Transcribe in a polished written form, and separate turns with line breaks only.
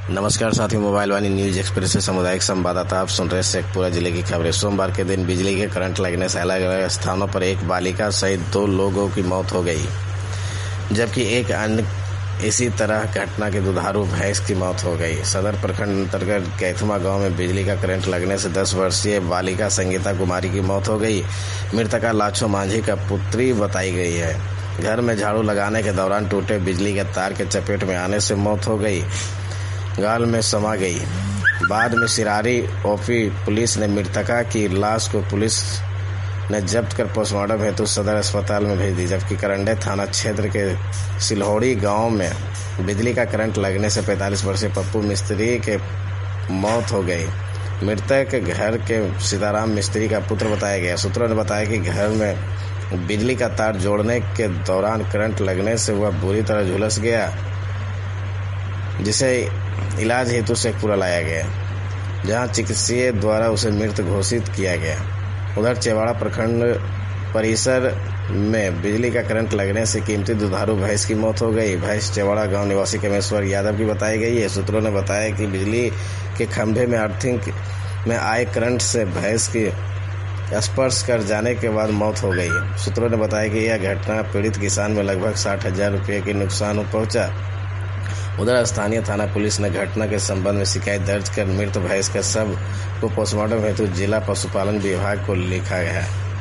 नमस्कार साथियों, मोबाइल वाणी news express से सामुदायिक संवाददाता आप सुन रहे शेखपुरा जिले की खबरें। सोमवार के दिन बिजली के करंट लगने से अलग अलग स्थानों पर एक बालिका सहित 2 लोगों की मौत हो गई, जबकि एक अन्य इसी तरह घटना के दुधारू भैंस की मौत हो गई। सदर प्रखंड अंतर्गत कैथमा गांव में बिजली का करंट लगने से 10 वर्षीय बालिका संगीता कुमारी की मौत हो गई। मृतका लाछो मांझी का पुत्री बताई गई है। घर में झाड़ू लगाने के दौरान टूटे बिजली के तार के चपेट में आने से मौत हो गई, गाल में समा गई। बाद में सिरारी ओपी पुलिस ने मृतका की लाश को पुलिस ने जब्त कर पोस्टमार्टम हेतु सदर अस्पताल में भेज दी, जबकि करंडे थाना क्षेत्र के सिलहोड़ी गांव में बिजली का करंट लगने से 45 वर्षीय पप्पू मिस्त्री के मौत हो गई। मृतक घर के सीताराम मिस्त्री का पुत्र बताया गया। सूत्रों ने बताया कि घर में बिजली का तार जोड़ने के दौरान करंट लगने से वह बुरी तरह झुलस गया, जिसे इलाज हेतु शेखपुरा लाया गया, जहां चिकित्सक द्वारा उसे मृत घोषित किया गया। उधर चेवाड़ा प्रखंड परिसर में बिजली का करंट लगने से कीमती दुधारू भैंस की मौत हो गई। भैंस चेवाड़ा गांव निवासी कमेश्वर यादव की बताई गई है। सूत्रों ने बताया कि बिजली के खंभे में अर्थिंग में आए करंट से भैंस की स्पर्श कर जाने के बाद मौत हो गई। सूत्रों ने बताया कि यह घटना पीड़ित किसान में लगभग 60,000 रुपये के नुकसान पहुंचा। उधर स्थानीय थाना पुलिस ने घटना के संबंध में शिकायत दर्ज कर मृत भैंस के शव को पोस्टमार्टम हेतु जिला पशुपालन विभाग को लिखा है।